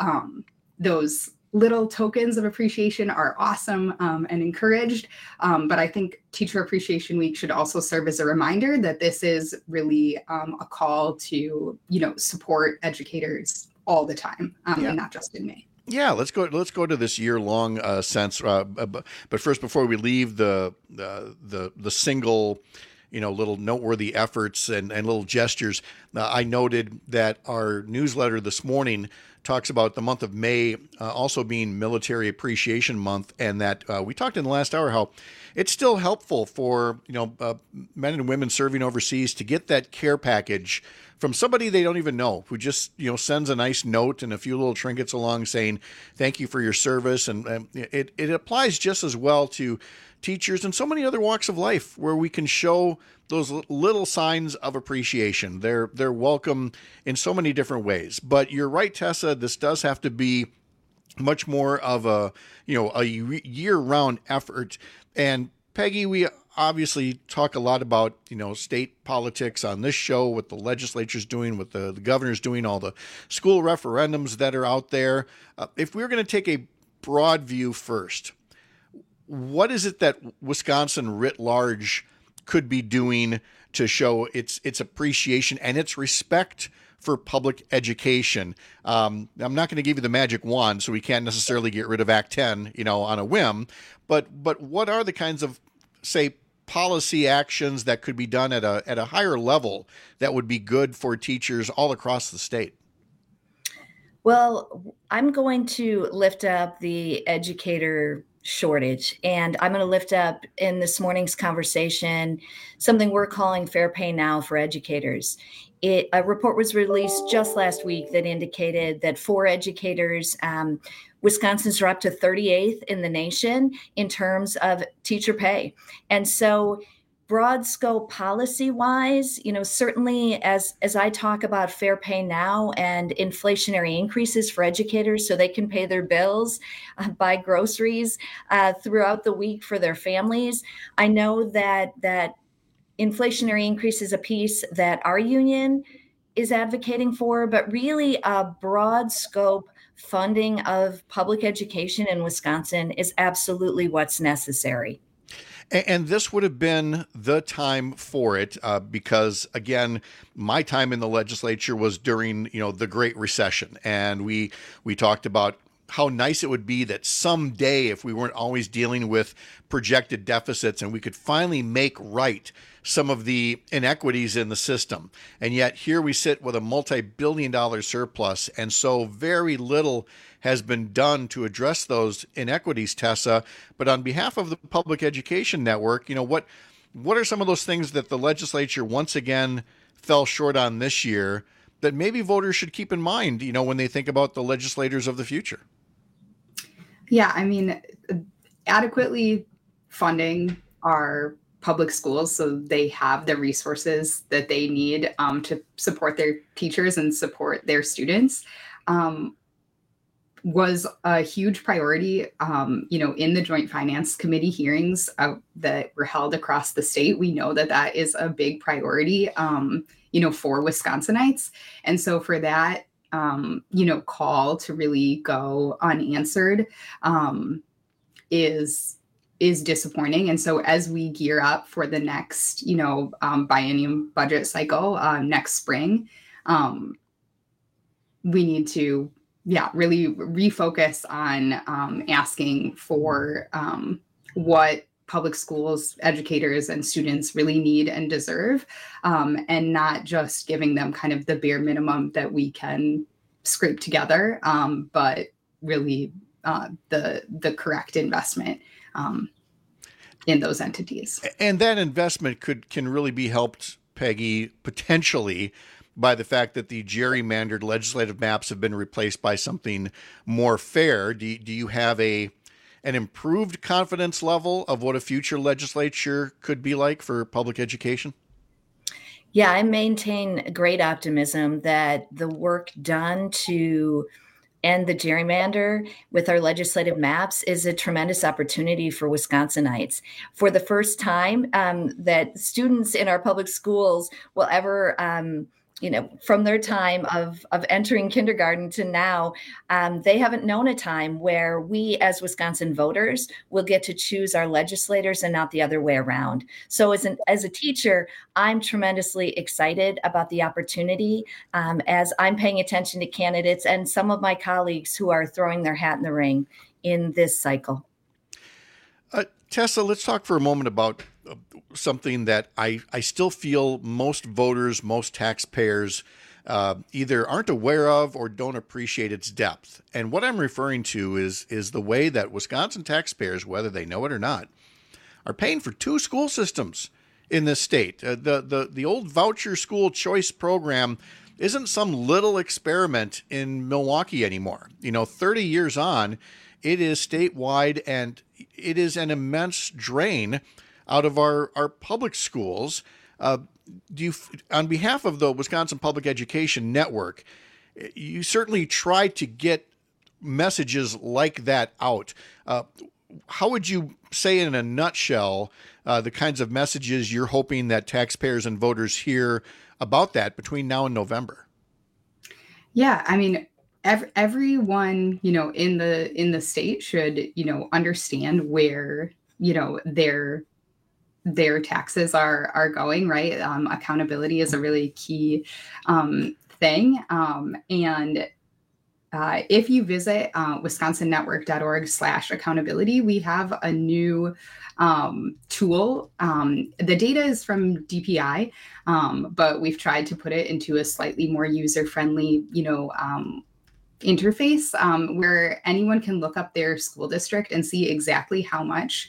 S4: those little tokens of appreciation are awesome and encouraged. But I think Teacher Appreciation Week should also serve as a reminder that this is really a call to, support educators all the time and not just in May.
S19: Yeah, let's go to this year-long sense. But first, before we leave the single, little noteworthy efforts and little gestures, I noted that our newsletter this morning talks about the month of May also being Military Appreciation Month, and that we talked in the last hour how it's still helpful for men and women serving overseas to get that care package from somebody they don't even know, who just sends a nice note and a few little trinkets along saying thank you for your service. And it applies just as well to teachers and so many other walks of life where we can show those little signs of appreciation. They're welcome in so many different ways. But you're right, Tessa, this does have to be much more of a year-round effort. And Peggy, we obviously talk a lot about state politics on this show, what the legislature's doing, what the governor's doing, all the school referendums that are out there. If we're going to take a broad view first, what is it that Wisconsin writ large could be doing to show its appreciation and its respect for public education. I'm not going to give you the magic wand, so we can't necessarily get rid of Act 10, on a whim. But what are the kinds of, say, policy actions that could be done at a higher level that would be good for teachers all across the state?
S3: Well, I'm going to lift up the educator shortage, and I'm going to lift up in this morning's conversation something we're calling Fair Pay Now for educators. A report was released just last week that indicated that for educators, Wisconsin's dropped to 38th in the nation in terms of teacher pay. And so broad scope policy wise, certainly as I talk about fair pay now and inflationary increases for educators so they can pay their bills, buy groceries throughout the week for their families, I know that inflationary increase is a piece that our union is advocating for, but really a broad scope funding of public education in Wisconsin is absolutely what's necessary.
S19: And this would have been the time for it because, again, my time in the legislature was during, the Great Recession. And we talked about how nice it would be that someday, if we weren't always dealing with projected deficits, and we could finally make right some of the inequities in the system. And yet here we sit with a multi-billion-dollar surplus, and so very little has been done to address those inequities, Tessa. But on behalf of the Public Education Network, what are some of those things that the legislature once again fell short on this year that maybe voters should keep in mind, when they think about the legislators of the future?
S4: Yeah, adequately funding our public schools so they have the resources that they need to support their teachers and support their students was a huge priority. In the Joint Finance Committee hearings that were held across the state, we know that is a big priority, for Wisconsinites. And so for that, call to really go unanswered is disappointing. And so as we gear up for the next, biennium budget cycle next spring, we need to, really refocus on asking for what public schools, educators, and students really need and deserve, and not just giving them kind of the bare minimum that we can scrape together, but really the correct investment in those entities.
S19: And that investment can really be helped, Peggy, potentially by the fact that the gerrymandered legislative maps have been replaced by something more fair. Do you have an improved confidence level of what a future legislature could be like for public education?
S3: Yeah, I maintain great optimism that the work done to end the gerrymander with our legislative maps is a tremendous opportunity for Wisconsinites. For the first time that students in our public schools will ever from their time of entering kindergarten to now, they haven't known a time where we as Wisconsin voters will get to choose our legislators and not the other way around. So as a teacher, I'm tremendously excited about the opportunity as I'm paying attention to candidates and some of my colleagues who are throwing their hat in the ring in this cycle.
S19: Tessa, let's talk for a moment about something that I still feel most voters, most taxpayers either aren't aware of or don't appreciate its depth. And what I'm referring to is the way that Wisconsin taxpayers, whether they know it or not, are paying for two school systems in this state. The old voucher school choice program isn't some little experiment in Milwaukee anymore. 30 years on, it is statewide, and it is an immense drain out of our public schools. On behalf of the Wisconsin Public Education Network, you certainly try to get messages like that out. How would you say in a nutshell the kinds of messages you're hoping that taxpayers and voters hear about that between now and November?
S4: Yeah, everyone, in the state should, understand where, their their taxes are going, right? Accountability is a really key thing. And if you visit wisconsonnetwork.org/accountability, we have a new tool. The data is from DPI, but we've tried to put it into a slightly more user-friendly, interface where anyone can look up their school district and see exactly how much,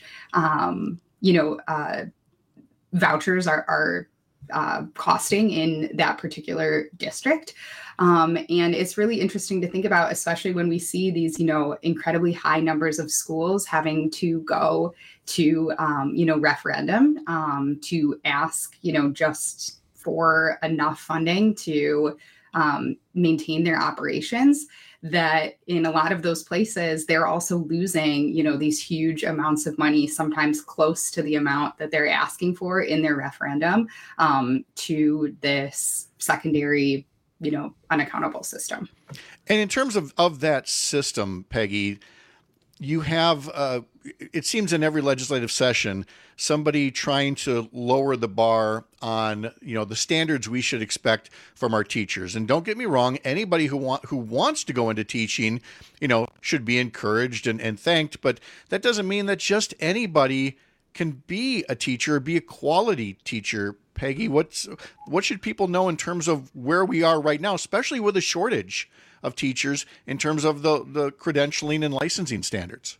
S4: vouchers are costing in that particular district. And it's really interesting to think about, especially when we see these, incredibly high numbers of schools having to go to, referendum to ask, just for enough funding to maintain their operations, that in a lot of those places, they're also losing, these huge amounts of money, sometimes close to the amount that they're asking for in their referendum, to this secondary, unaccountable system.
S19: And in terms of that system, Peggy, you have, it seems in every legislative session, somebody trying to lower the bar on, the standards we should expect from our teachers. And don't get me wrong, anybody who wants to go into teaching, should be encouraged and thanked. But that doesn't mean that just anybody can be a teacher, be a quality teacher. Peggy, what should people know in terms of where we are right now, especially with a shortage of teachers in terms of the credentialing and licensing standards?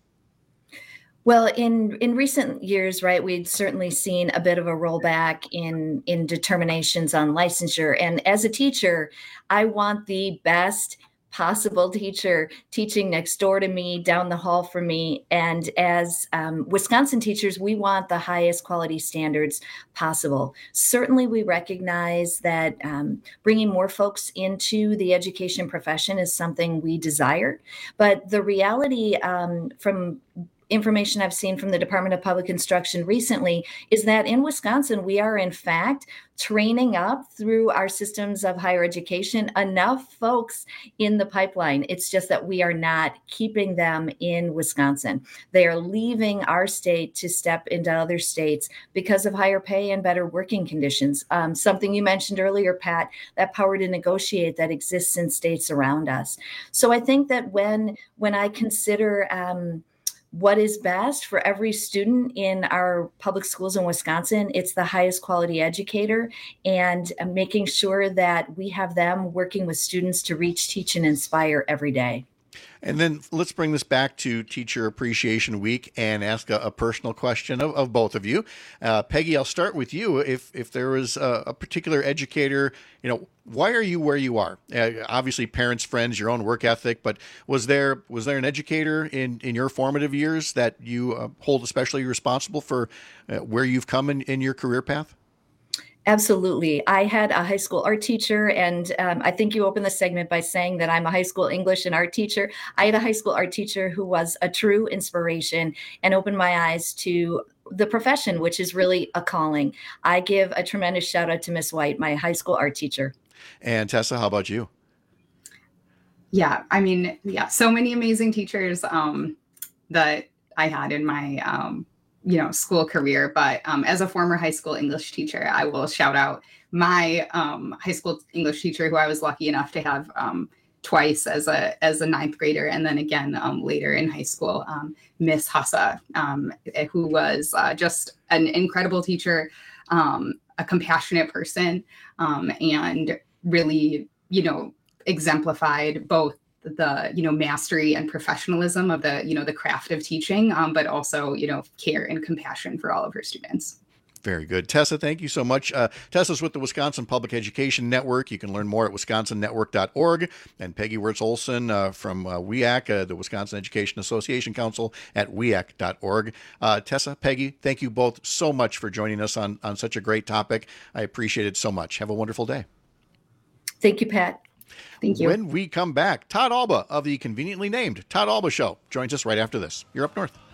S3: Well, in recent years, right, we'd certainly seen a bit of a rollback in determinations on licensure. And as a teacher, I want the best possible teacher teaching next door to me, down the hall from me. And as Wisconsin teachers, we want the highest quality standards possible. Certainly, we recognize that bringing more folks into the education profession is something we desire. But the reality from information I've seen from the Department of Public Instruction recently is that in Wisconsin, we are in fact training up through our systems of higher education enough folks in the pipeline. It's just that we are not keeping them in Wisconsin. They are leaving our state to step into other states because of higher pay and better working conditions. Something you mentioned earlier, Pat, that power to negotiate that exists in states around us. So I think that when I consider what is best for every student in our public schools in Wisconsin, it's the highest quality educator and making sure that we have them working with students to reach, teach, and inspire every day.
S19: And then let's bring this back to Teacher Appreciation Week and ask a personal question of both of you. Peggy, I'll start with you. If there was a particular educator, why are you where you are? Obviously, parents, friends, your own work ethic, but was there an educator in your formative years that you hold especially responsible for where you've come in your career path?
S3: Absolutely. I had a high school art teacher, and I think you opened the segment by saying that I'm a high school English and art teacher. I had a high school art teacher who was a true inspiration and opened my eyes to the profession, which is really a calling. I give a tremendous shout out to Miss White, my high school art teacher. And
S19: Tessa, how about you?
S4: Yeah, so many amazing teachers that I had in my school career. But as a former high school English teacher, I will shout out my high school English teacher, who I was lucky enough to have twice as a ninth grader, and then again later in high school, Miss Hassa, who was just an incredible teacher, a compassionate person, and really, exemplified both the mastery and professionalism of the craft of teaching, but also care and compassion for all of her students.
S19: Very good. Tessa, thank you so much. Tessa's with the Wisconsin Public Education Network. You can learn more at wisconsonnetwork.org. And Peggy Wirtz-Olson from WEAC, the Wisconsin Education Association Council, at weac.org. Tessa, Peggy, thank you both so much for joining us on such a great topic. I appreciate it so much. Have a wonderful day.
S3: Thank you, Pat.
S4: Thank you.
S19: When we come back, Todd Alba of the conveniently named Todd Alba Show joins us right after this. You're Up North.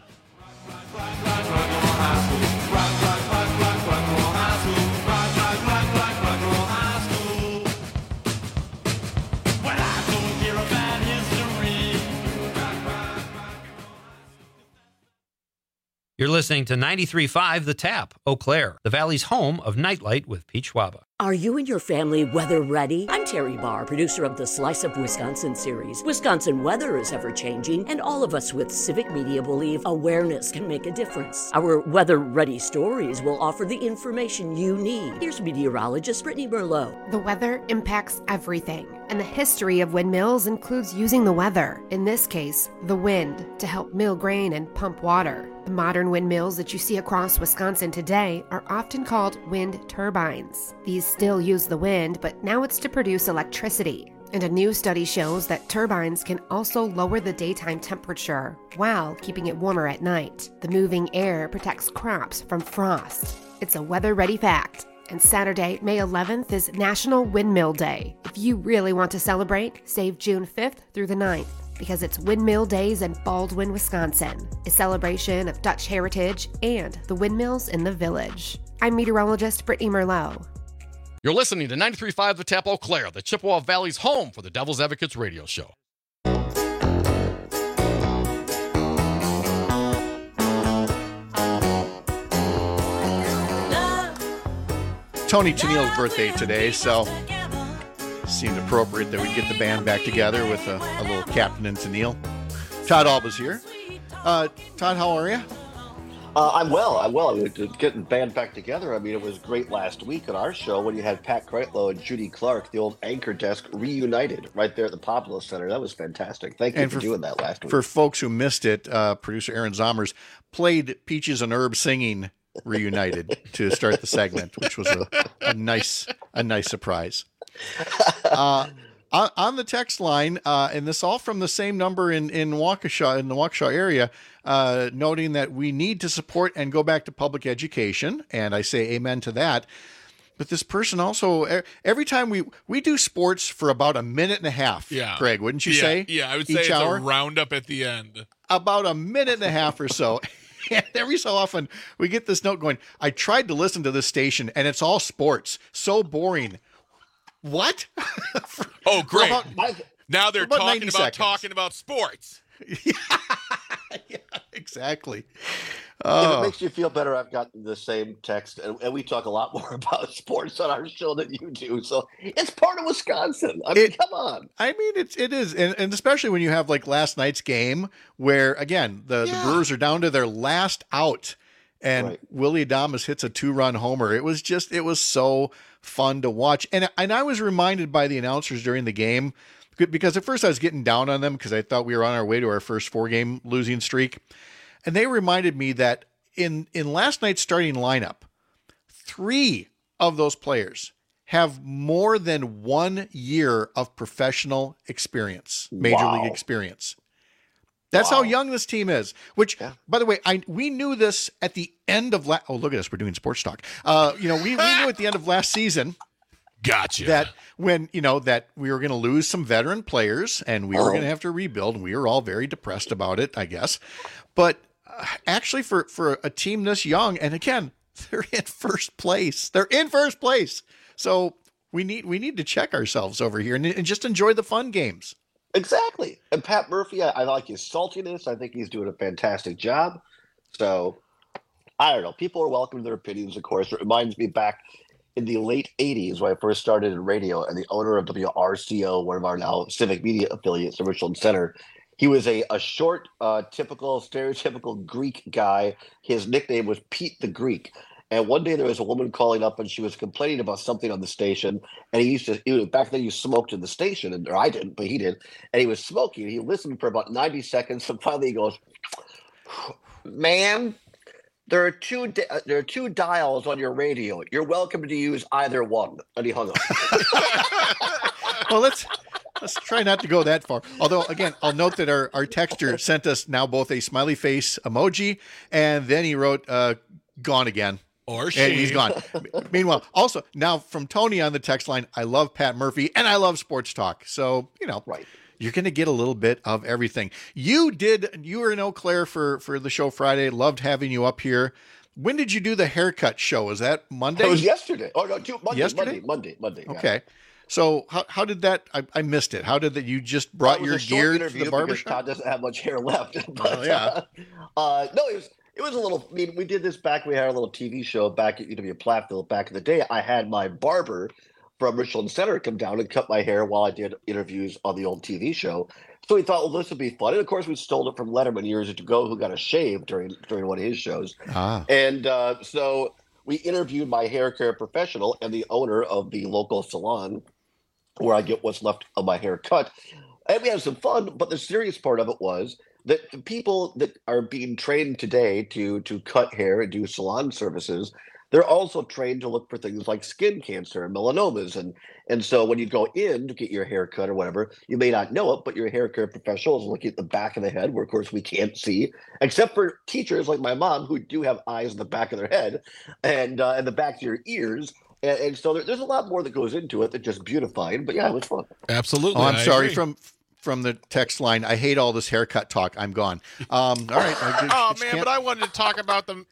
S16: You're
S8: listening to 93.5 The Tap, Eau Claire, the Valley's home of Nightlight with Pete Schwaba.
S9: Are you and your family weather ready? I'm Terry Barr, producer of the Slice of Wisconsin series. Wisconsin weather is ever-changing, and all of us with Civic Media believe awareness can make a difference. Our weather-ready stories will offer the information you need. Here's meteorologist Brittany Merlot.
S20: The weather impacts everything, and the history of windmills includes using the weather, in this case, the wind, to help mill grain and pump water. The modern windmills that you see across Wisconsin today are often called wind turbines. These still use the wind, but now it's to produce electricity. And a new study shows that turbines can also lower the daytime temperature while keeping it warmer at night. The moving air protects crops from frost. It's a weather-ready fact. And Saturday, May 11th is National Windmill Day. If you really want to celebrate, save June 5th through the 9th. Because it's Windmill Days in Baldwin, Wisconsin, a celebration of Dutch heritage and the windmills in the village. I'm meteorologist Brittany Merlot.
S10: You're listening to 93.5 The Tap, Eau Claire, the Chippewa Valley's home for the Devil's Advocates radio show.
S19: Tony Tennille's birthday today, so seemed appropriate that we get the band back together with a little Captain and Tennille. Todd Alba's here. Todd, how are you?
S17: I'm well. I mean, getting the band back together. I mean, it was great last week on our show when you had Pat Kreitlow and Judy Clark, the old anchor desk, reunited right there at the Populous Center. That was fantastic. Thank you for doing that last week.
S19: For folks who missed it, producer Aaron Zommers played Peaches and Herb singing Reunited to start the segment, which was a nice surprise. On the text line, and this all from the same number in Waukesha, in the Waukesha area, noting that we need to support and go back to public education, and I say amen to that. But this person also, every time we do sports for about a minute and a half, Craig, wouldn't you say?
S21: Yeah, I would say it's a roundup at the end.
S19: About a minute and a half or so. And every so often we get this note going, I tried to listen to this station and it's all sports. So boring. What?
S21: Oh, great. Now they're talking about sports.
S19: Yeah, exactly.
S17: If it makes you feel better, I've gotten the same text, and we talk a lot more about sports on our show than you do. So it's part of Wisconsin. I mean, come on.
S19: I mean, it is, and especially when you have like last night's game, where again the Brewers are down to their last out, and Willie Adames hits a 2-run homer. It was so fun to watch, and I was reminded by the announcers during the game, because at first I was getting down on them because I thought we were on our way to our first 4-game losing streak. And they reminded me that in last night's starting lineup, 3 of those players have more than 1 year of professional experience, major league experience. That's how young this team is, which, by the way, we knew this at the end of oh, look at us. We're doing sports talk. We knew at the end of last season.
S21: Gotcha.
S19: That when, that we were going to lose some veteran players and we were going to have to rebuild, and we were all very depressed about it, I guess. But actually for a team this young, and again, they're in first place. So we need to check ourselves over here and just enjoy the fun games.
S17: Exactly. And Pat Murphy, I like his saltiness. I think he's doing a fantastic job. So I don't know. People are welcome to their opinions, of course. It reminds me back in the late 80s when I first started in radio, and the owner of WRCO, one of our now civic media affiliates, the Richland Center, he was a short, stereotypical Greek guy. His nickname was Pete the Greek. And one day there was a woman calling up and she was complaining about something on the station. And back then you smoked in the station, or I didn't, but he did. And he was smoking. He listened for about 90 seconds. And finally he goes, "Ma'am, there are two dials on your radio. You're welcome to use either one." And he hung up.
S19: Well, let's try not to go that far. Although, again, I'll note that our texter sent us now both a smiley face emoji, and then he wrote, "gone again."
S21: Or she.
S19: And he's gone. Meanwhile, also, now from Tony on the text line, I love Pat Murphy, and I love sports talk. So, you're going to get a little bit of everything. You were in Eau Claire for the show Friday. Loved having you up here. When did you do the haircut show? Was that Monday?
S17: It was yesterday. Oh, no, Monday.
S19: Yesterday?
S17: Monday.
S19: Okay. Yeah. So how did that? I missed it. How did that? You just brought your gear to the barbershop?
S17: Todd doesn't have much hair left. But,
S19: yeah.
S17: No,
S1: It was a little, I mean, we did this back, we had a little TV show back at UW Platteville back in the day. I had my barber from Richland Center come down and cut my hair while I did interviews on the old TV show. So we thought, well, this would be fun. And of course, we stole it from Letterman years ago, who got a shave during one of his shows. And so we interviewed my hair care professional and the owner of the local salon where I get what's left of my hair cut. And we had some fun, but the serious part of it was that the people that are being trained today to cut hair and do salon services, they're also trained to look for things like skin cancer and melanomas. And so when you go in to get your hair cut or whatever, you may not know it, but your hair care professional is looking at the back of the head, where, of course, we can't see, except for teachers like my mom, who do have eyes in the back of their head and the back of your ears. And so there's a lot more that goes into it than just beautifying. But, yeah, it was fun.
S21: Absolutely.
S19: Oh, I'm sorry. From the text line, I hate all this haircut talk. I'm gone. All right.
S21: But I wanted to talk about the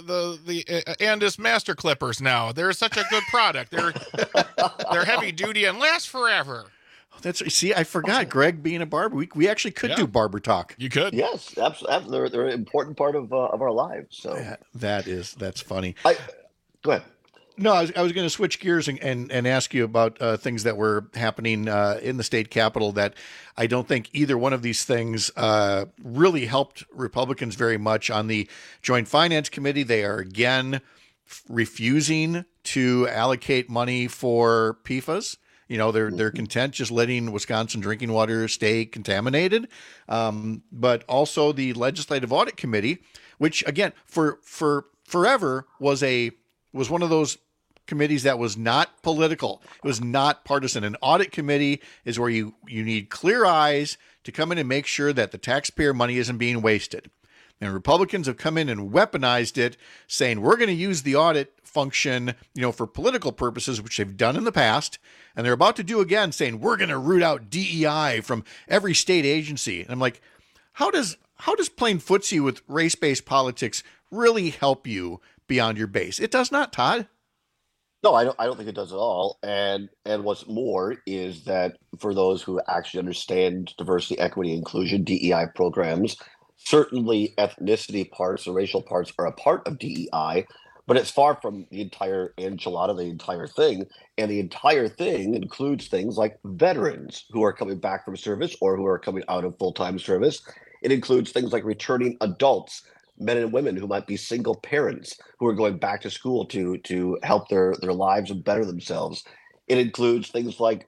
S21: Andis Master Clippers now. They're such a good product. They're heavy duty and last forever.
S19: See, I forgot, Greg being a barber. We actually could do barber talk.
S21: You could.
S1: Yes, absolutely. They're an important part of our lives. So
S19: that's funny.
S1: Go ahead.
S19: No, I was going to switch gears and ask you about things that were happening in the state capitol that I don't think either one of these things really helped Republicans very much. On the Joint Finance Committee, they are again refusing to allocate money for PFAS. They're content just letting Wisconsin drinking water stay contaminated. But also the Legislative Audit Committee, which again for forever was one of those committees that was not political. It was not partisan. An audit committee is where you need clear eyes to come in and make sure that the taxpayer money isn't being wasted. And Republicans have come in and weaponized it, saying we're going to use the audit function, for political purposes, which they've done in the past. And they're about to do again, saying we're going to root out DEI from every state agency. And I'm like, how does playing footsie with race-based politics really help you beyond your base? It does not, Todd.
S1: No, I don't think it does at all. And what's more is that for those who actually understand diversity, equity, inclusion, DEI programs, certainly ethnicity parts or racial parts are a part of DEI, but it's far from the entire enchilada, the entire thing. And the entire thing includes things like veterans who are coming back from service or who are coming out of full-time service. It includes things like returning adults, men and women who might be single parents who are going back to school to help their lives and better themselves. It includes things like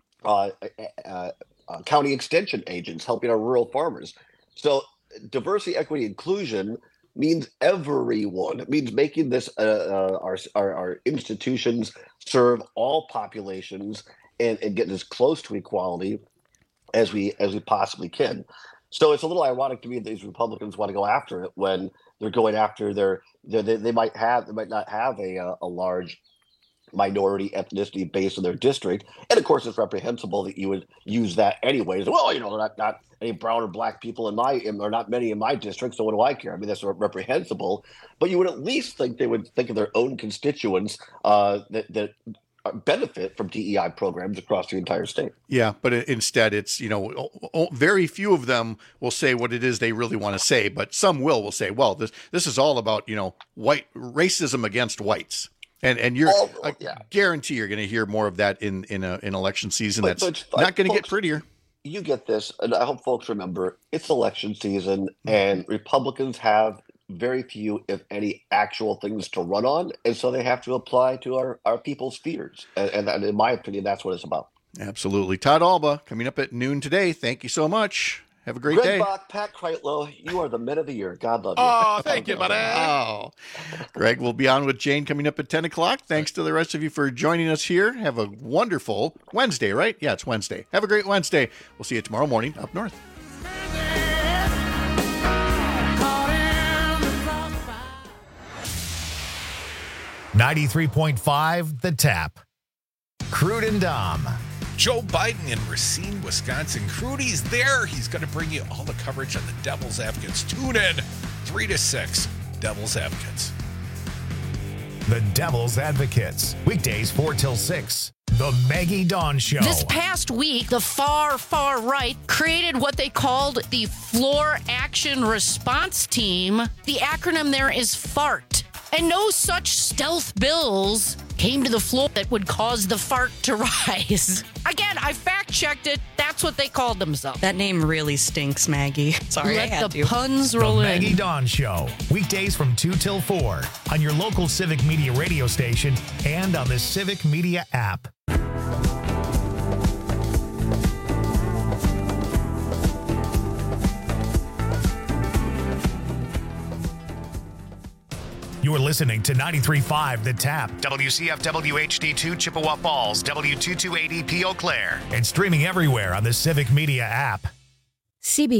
S1: county extension agents helping our rural farmers. So diversity, equity, inclusion means everyone. It means making this our institutions serve all populations and getting as close to equality as we possibly can. So it's a little ironic to me that these Republicans want to go after it when they're going after they might not have a large minority ethnicity base in their district. And of course, it's reprehensible that you would use that anyways. Well, not any brown or black people or not many in my district, so what do I care? I mean, that's reprehensible. But you would at least think they would think of their own constituents that benefit from DEI programs across the entire state.
S19: Yeah, but instead it's, very few of them will say what it is they really want to say, but some will say, well, this is all about, white racism against whites. And I guarantee you're going to hear more of that in election season. That's not going to get prettier.
S1: You get this, and I hope folks remember, it's election season, and Republicans have very few, if any, actual things to run on, and so they have to apply to our people's fears. And in my opinion, that's what it's about.
S19: Absolutely. Todd Alba, coming up at noon today. Thank you so much. Have a great
S1: Greg
S19: day.
S1: Bach, Pat Kreitlow, you are the men of the year. God love you.
S21: Oh, thank you, buddy.
S19: Oh, Greg will be on with Jane coming up at 10 o'clock. Thanks to the rest of you for joining us here. Have a wonderful Wednesday, right? Yeah, it's Wednesday. Have a great Wednesday. We'll see you tomorrow morning up north.
S2: .5 The Tap. Crude and Dom.
S5: Joe Biden in Racine, Wisconsin. Crudy's there. He's going to bring you all the coverage on the Devil's Advocates. Tune in 3 to 6. Devil's Advocates.
S2: The Devil's Advocates. Weekdays 4 till 6. The Maggie Dawn Show.
S7: This past week, the far right created what they called the Floor Action Response Team. The acronym there is FART. And no such stealth bills came to the floor that would cause the fart to rise. Again, I fact-checked it. That's what they called themselves.
S11: That name really stinks, Maggie. Sorry, I had
S7: Let the
S11: to.
S7: puns roll
S2: The
S7: in.
S2: Maggie Dawn Show. Weekdays from 2 till 4 on your local Civic Media radio station and on the Civic Media app. You're listening to 93.5 The Tap, WCFW HD2 Chippewa Falls, W2280P Eau Claire, and streaming everywhere on the Civic Media app.
S12: CB